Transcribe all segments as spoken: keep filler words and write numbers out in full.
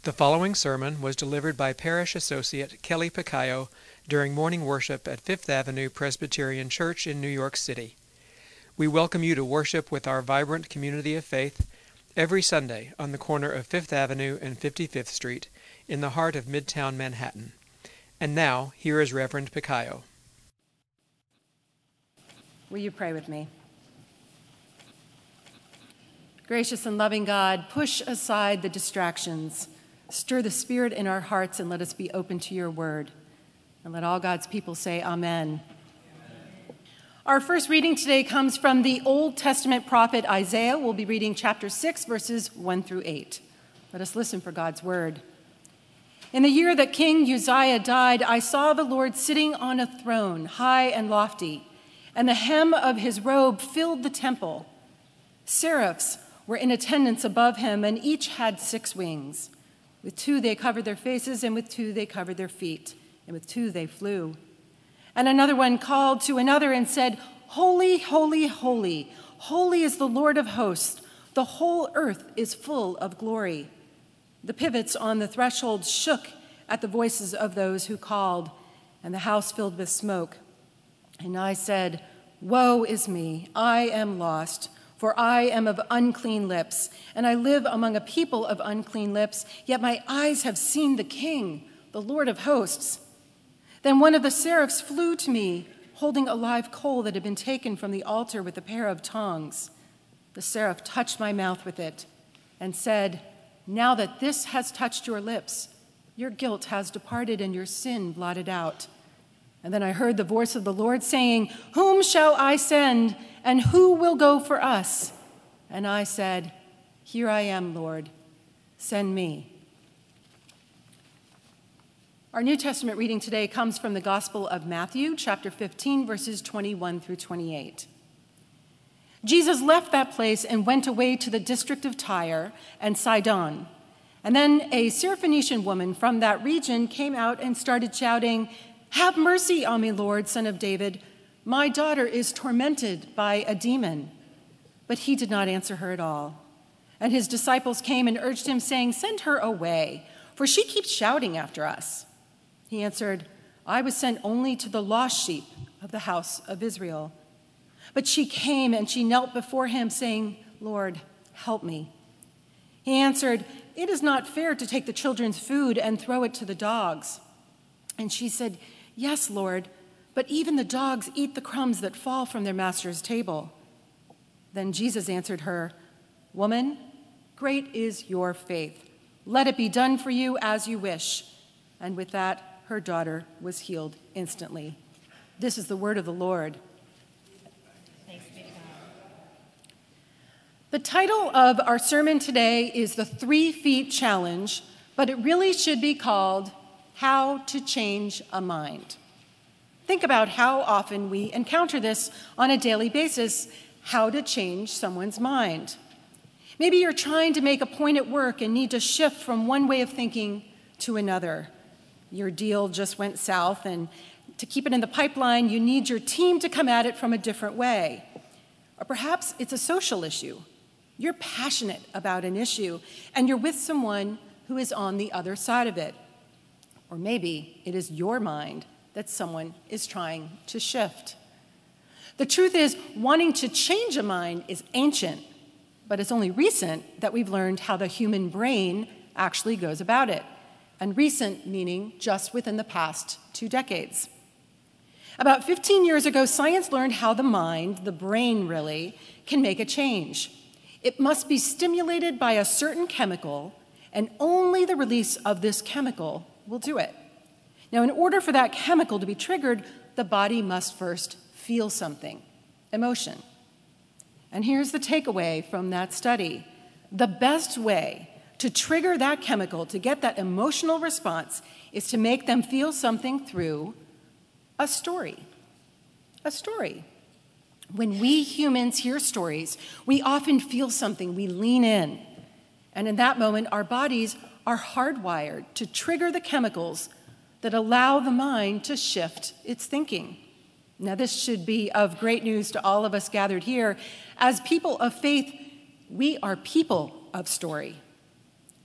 The following sermon was delivered by Parish Associate Kelly Picayo during morning worship at Fifth Avenue Presbyterian Church in New York City. We welcome you to worship with our vibrant community of faith every Sunday on the corner of Fifth Avenue and fifty-fifth Street in the heart of Midtown Manhattan. And now, here is Reverend Picayo. Will you pray with me? Gracious and loving God, push aside the distractions. Stir the Spirit in our hearts and let us be open to your word. And let all God's people say amen. Amen. Our first reading today comes from the Old Testament prophet Isaiah. We'll be reading chapter six, verses one through eight. Let us listen for God's word. In the year that King Uzziah died, I saw the Lord sitting on a throne, high and lofty, and the hem of his robe filled the temple. Seraphs were in attendance above him, and each had six wings. With two they covered their faces, and with two they covered their feet, and with two they flew. And another one called to another and said, Holy, holy, holy, holy is the Lord of hosts. The whole earth is full of glory. The pivots on the threshold shook at the voices of those who called, and the house filled with smoke. And I said, Woe is me, I am lost. For I am of unclean lips, and I live among a people of unclean lips, yet my eyes have seen the King, the Lord of hosts. Then one of the seraphs flew to me, holding a live coal that had been taken from the altar with a pair of tongs. The seraph touched my mouth with it and said, Now that this has touched your lips, your guilt has departed and your sin blotted out. And then I heard the voice of the Lord saying, Whom shall I send? And who will go for us? And I said, Here I am, Lord. Send me. Our New Testament reading today comes from the Gospel of Matthew, chapter fifteen, verses twenty-one through twenty-eight. Jesus left that place and went away to the district of Tyre and Sidon. And then a Syrophoenician woman from that region came out and started shouting, Have mercy on me, Lord, Son of David. My daughter is tormented by a demon. But he did not answer her at all. And his disciples came and urged him, saying, Send her away, for she keeps shouting after us. He answered, I was sent only to the lost sheep of the house of Israel. But she came and she knelt before him, saying, Lord, help me. He answered, It is not fair to take the children's food and throw it to the dogs. And she said, Yes, Lord, but even the dogs eat the crumbs that fall from their master's table. Then Jesus answered her, Woman, great is your faith. Let it be done for you as you wish. And with that, her daughter was healed instantly. This is the word of the Lord. Thanks be to God. The title of our sermon today is the Three Feet Challenge, but it really should be called How to Change a Mind. Think about how often we encounter this on a daily basis, how to change someone's mind. Maybe you're trying to make a point at work and need to shift from one way of thinking to another. Your deal just went south, and to keep it in the pipeline, you need your team to come at it from a different way. Or perhaps it's a social issue. You're passionate about an issue, and you're with someone who is on the other side of it. Or maybe it is your mind that someone is trying to shift. The truth is, wanting to change a mind is ancient, but it's only recent that we've learned how the human brain actually goes about it. And recent meaning just within the past two decades. About fifteen years ago, science learned how the mind, the brain really, can make a change. It must be stimulated by a certain chemical, and only the release of this chemical will do it. Now, in order for that chemical to be triggered, the body must first feel something, emotion. And here's the takeaway from that study. The best way to trigger that chemical, to get that emotional response, is to make them feel something through a story. A story. When we humans hear stories, we often feel something, we lean in. And in that moment, our bodies are hardwired to trigger the chemicals that allow the mind to shift its thinking. Now, this should be of great news to all of us gathered here. As people of faith, we are people of story.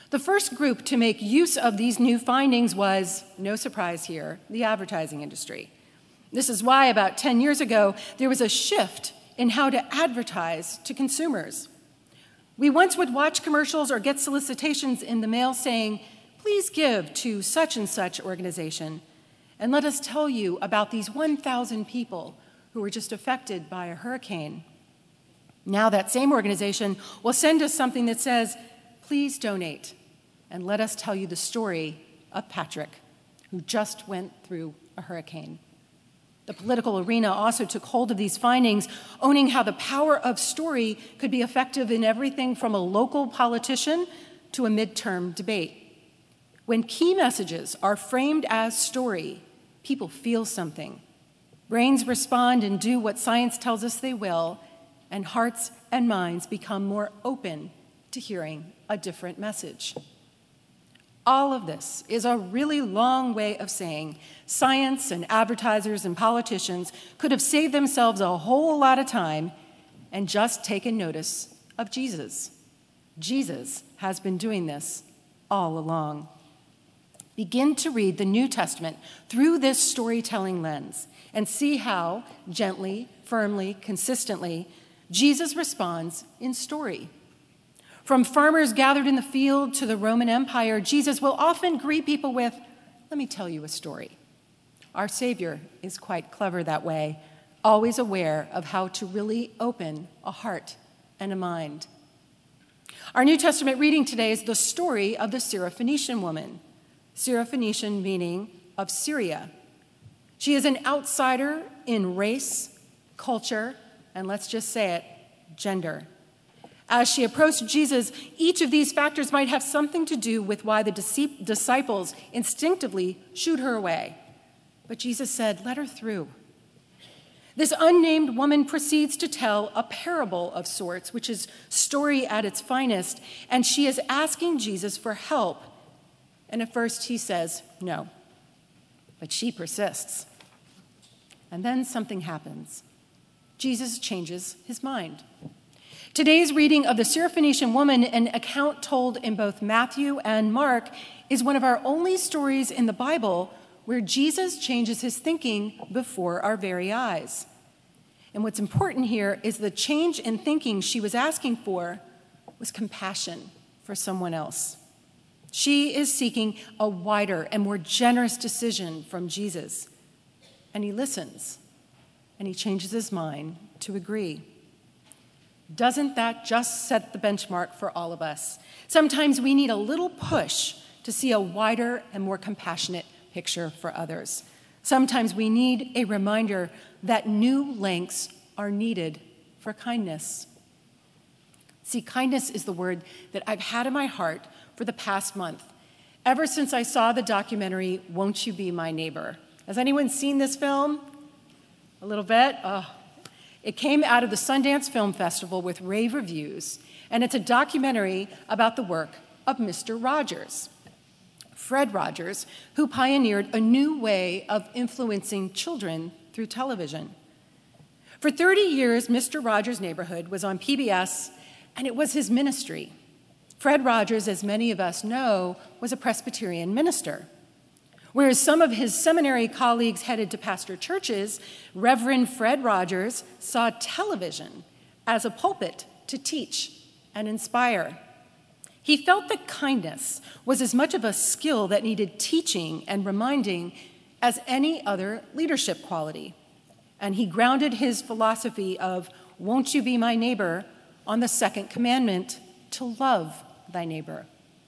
The first group to make use of these new findings was, no surprise here, the advertising industry. This is why about ten years ago, there was a shift in how to advertise to consumers. We once would watch commercials or get solicitations in the mail saying, please give to such and such organization, and let us tell you about these one thousand people who were just affected by a hurricane. Now that same organization will send us something that says, please donate, and let us tell you the story of Patrick, who just went through a hurricane. The political arena also took hold of these findings, owning how the power of story could be effective in everything from a local politician to a midterm debate. When key messages are framed as story, people feel something. Brains respond and do what science tells us they will, and hearts and minds become more open to hearing a different message. All of this is a really long way of saying science and advertisers and politicians could have saved themselves a whole lot of time and just taken notice of Jesus. Jesus has been doing this all along. Begin to read the New Testament through this storytelling lens and see how, gently, firmly, consistently, Jesus responds in story. From farmers gathered in the field to the Roman Empire, Jesus will often greet people with, let me tell you a story. Our Savior is quite clever that way, always aware of how to really open a heart and a mind. Our New Testament reading today is the story of the Syrophoenician woman. Syrophoenician meaning of Syria. She is an outsider in race, culture, and let's just say it, gender. As she approached Jesus, each of these factors might have something to do with why the disciples instinctively shooed her away. But Jesus said, let her through. This unnamed woman proceeds to tell a parable of sorts, which is story at its finest, and she is asking Jesus for help. And at first he says no, but she persists. And then something happens. Jesus changes his mind. Today's reading of the Syrophoenician woman, an account told in both Matthew and Mark, is one of our only stories in the Bible where Jesus changes his thinking before our very eyes. And what's important here is the change in thinking she was asking for was compassion for someone else. She is seeking a wider and more generous decision from Jesus. And he listens, and he changes his mind to agree. Doesn't that just set the benchmark for all of us? Sometimes we need a little push to see a wider and more compassionate picture for others. Sometimes we need a reminder that new lengths are needed for kindness. See, kindness is the word that I've had in my heart for the past month, ever since I saw the documentary, Won't You Be My Neighbor? Has anyone seen this film? A little bit? Oh. It came out of the Sundance Film Festival with rave reviews, and it's a documentary about the work of Mister Rogers, Fred Rogers, who pioneered a new way of influencing children through television. For thirty years, Mister Rogers' Neighborhood was on P B S, and it was his ministry. Fred Rogers, as many of us know, was a Presbyterian minister. Whereas some of his seminary colleagues headed to pastor churches, Reverend Fred Rogers saw television as a pulpit to teach and inspire. He felt that kindness was as much of a skill that needed teaching and reminding as any other leadership quality. And he grounded his philosophy of, won't you be my neighbor, on the second commandment, to love thy neighbor.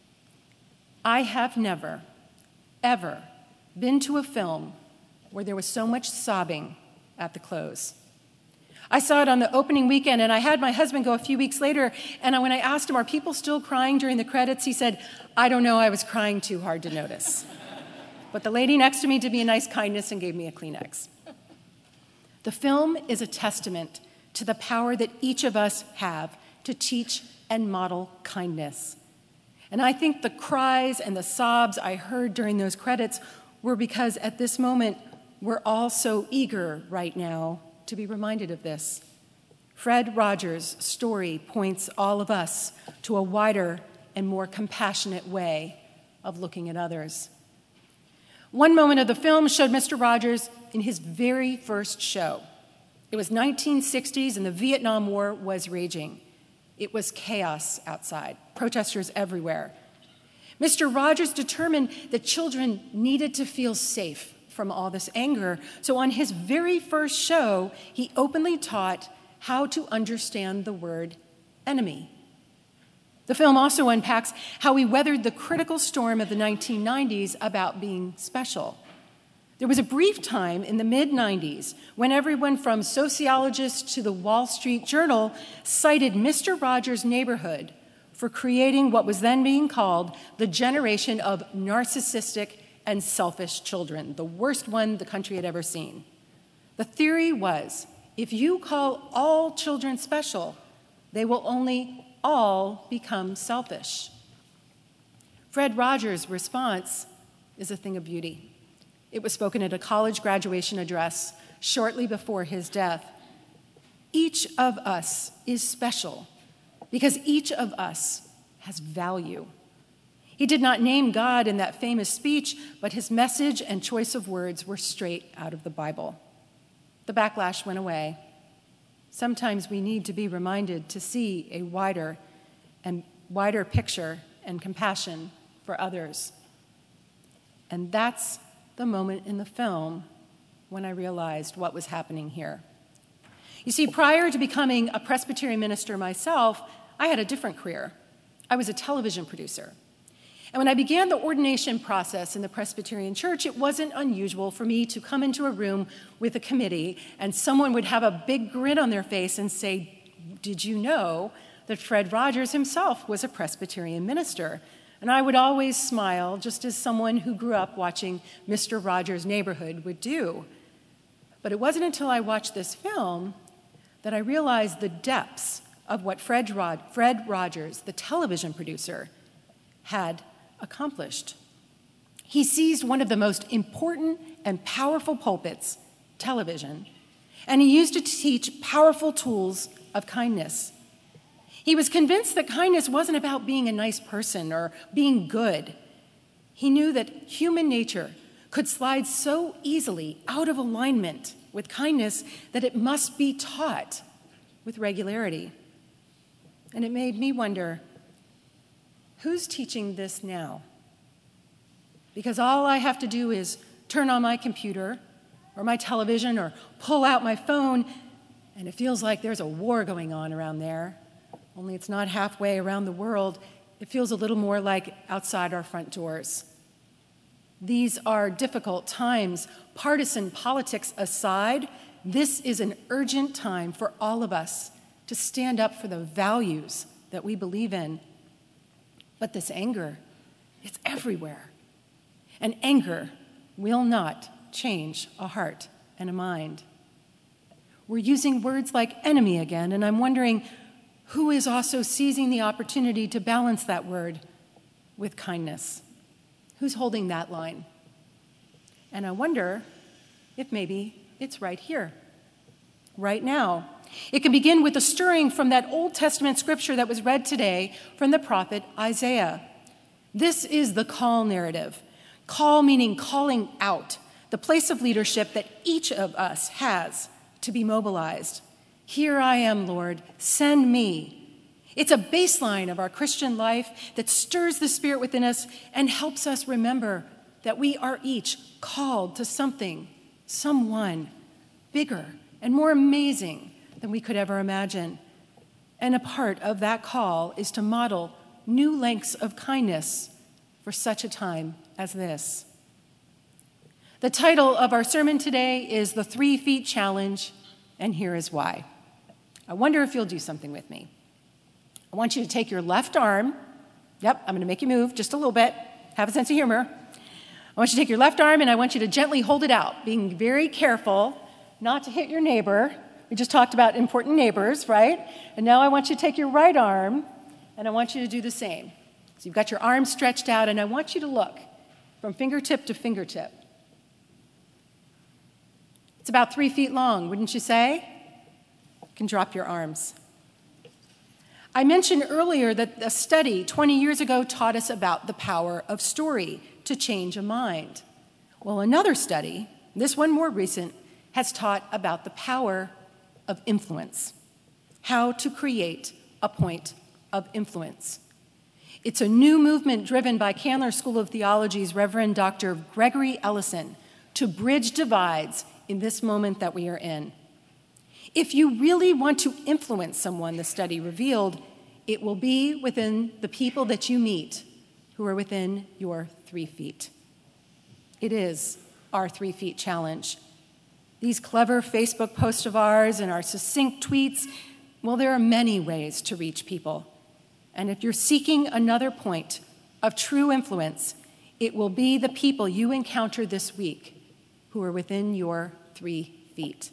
I have never, ever been to a film where there was so much sobbing at the close. I saw it on the opening weekend, and I had my husband go a few weeks later, and when I asked him, are people still crying during the credits, he said, I don't know, I was crying too hard to notice. But the lady next to me did me a nice kindness and gave me a Kleenex. The film is a testament to the power that each of us have to teach and model kindness. And I think the cries and the sobs I heard during those credits were because at this moment, we're all so eager right now to be reminded of this. Fred Rogers' story points all of us to a wider and more compassionate way of looking at others. One moment of the film showed Mister Rogers in his very first show. It was nineteen sixties and the Vietnam War was raging. It was chaos outside, protesters everywhere. Mister Rogers determined that children needed to feel safe from all this anger, so on his very first show, he openly taught how to understand the word enemy. The film also unpacks how we weathered the critical storm of the nineteen nineties about being special. There was a brief time in the mid nineties when everyone from sociologists to the Wall Street Journal cited Mister Rogers' Neighborhood for creating what was then being called the generation of narcissistic and selfish children, the worst one the country had ever seen. The theory was, if you call all children special, they will only all become selfish. Fred Rogers' response is a thing of beauty. It was spoken at a college graduation address shortly before his death. Each of us is special because each of us has value. He did not name God in that famous speech, but his message and choice of words were straight out of the Bible. The backlash went away. Sometimes we need to be reminded to see a wider and wider picture and compassion for others. And that's the moment in the film when I realized what was happening here. You see, prior to becoming a Presbyterian minister myself, I had a different career. I was a television producer. And when I began the ordination process in the Presbyterian Church, it wasn't unusual for me to come into a room with a committee and someone would have a big grin on their face and say, "Did you know that Fred Rogers himself was a Presbyterian minister?" And I would always smile, just as someone who grew up watching Mister Rogers' Neighborhood would do. But it wasn't until I watched this film that I realized the depths of what Fred, Rod- Fred Rogers, the television producer, had accomplished. He seized one of the most important and powerful pulpits, television, and he used it to teach powerful tools of kindness. He was convinced that kindness wasn't about being a nice person or being good. He knew that human nature could slide so easily out of alignment with kindness that it must be taught with regularity. And it made me wonder, who's teaching this now? Because all I have to do is turn on my computer or my television or pull out my phone, and it feels like there's a war going on around there. Only it's not halfway around the world. It feels a little more like outside our front doors. These are difficult times. Partisan politics aside, this is an urgent time for all of us to stand up for the values that we believe in. But this anger, it's everywhere. And anger will not change a heart and a mind. We're using words like enemy again, and I'm wondering who is also seizing the opportunity to balance that word with kindness. Who's holding that line? And I wonder if maybe it's right here, right now. It can begin with a stirring from that Old Testament scripture that was read today from the prophet Isaiah. This is the call narrative. Call meaning calling out, the place of leadership that each of us has to be mobilized. Here I am, Lord, send me. It's a baseline of our Christian life that stirs the spirit within us and helps us remember that we are each called to something, someone bigger and more amazing than we could ever imagine. And a part of that call is to model new lengths of kindness for such a time as this. The title of our sermon today is The Three Feet Challenge, and here is why. I wonder if you'll do something with me. I want you to take your left arm. Yep, I'm going to make you move just a little bit. Have a sense of humor. I want you to take your left arm, and I want you to gently hold it out, being very careful not to hit your neighbor. We just talked about important neighbors, right? And now I want you to take your right arm, and I want you to do the same. So you've got your arm stretched out, and I want you to look from fingertip to fingertip. It's about three feet long, wouldn't you say? You can drop your arms. I mentioned earlier that a study twenty years ago taught us about the power of story to change a mind. Well, another study, this one more recent, has taught about the power of influence, how to create a point of influence. It's a new movement driven by Candler School of Theology's Reverend Doctor Gregory Ellison to bridge divides in this moment that we are in. If you really want to influence someone, the study revealed, it will be within the people that you meet who are within your three feet. It is our three feet challenge. These clever Facebook posts of ours and our succinct tweets, well, there are many ways to reach people. And if you're seeking another point of true influence, it will be the people you encounter this week who are within your three feet.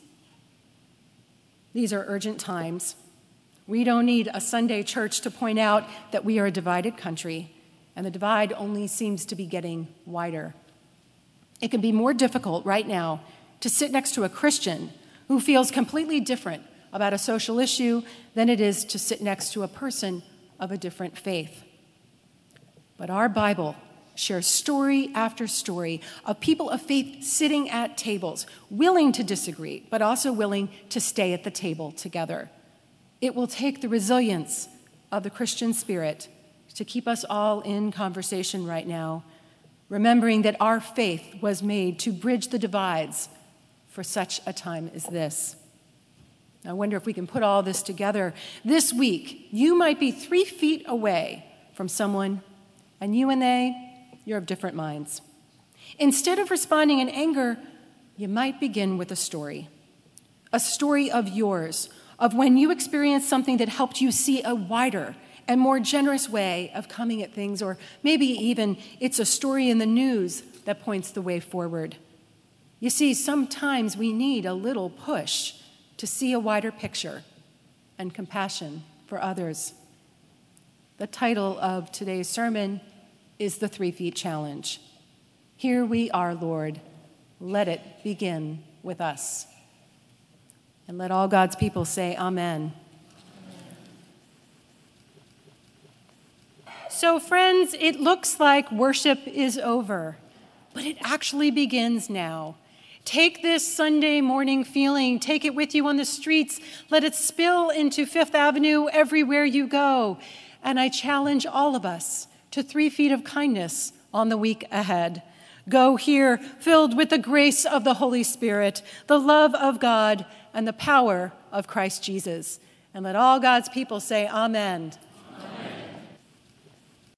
These are urgent times. We don't need a Sunday church to point out that we are a divided country, and the divide only seems to be getting wider. It can be more difficult right now to sit next to a Christian who feels completely different about a social issue than it is to sit next to a person of a different faith. But our Bible shares story after story of people of faith sitting at tables, willing to disagree, but also willing to stay at the table together. It will take the resilience of the Christian spirit to keep us all in conversation right now, remembering that our faith was made to bridge the divides for such a time as this. I wonder if we can put all this together. This week, you might be three feet away from someone, and you and they, you're of different minds. Instead of responding in anger, you might begin with a story. A story of yours, of when you experienced something that helped you see a wider and more generous way of coming at things, or maybe even it's a story in the news that points the way forward. You see, sometimes we need a little push to see a wider picture and compassion for others. The title of today's sermon is The Three Feet Challenge. Here we are, Lord. Let it begin with us. And let all God's people say amen. So, friends, it looks like worship is over, but it actually begins now. Take this Sunday morning feeling, take it with you on the streets, let it spill into Fifth Avenue everywhere you go. And I challenge all of us to three feet of kindness on the week ahead. Go here filled with the grace of the Holy Spirit, the love of God, and the power of Christ Jesus. And let all God's people say amen.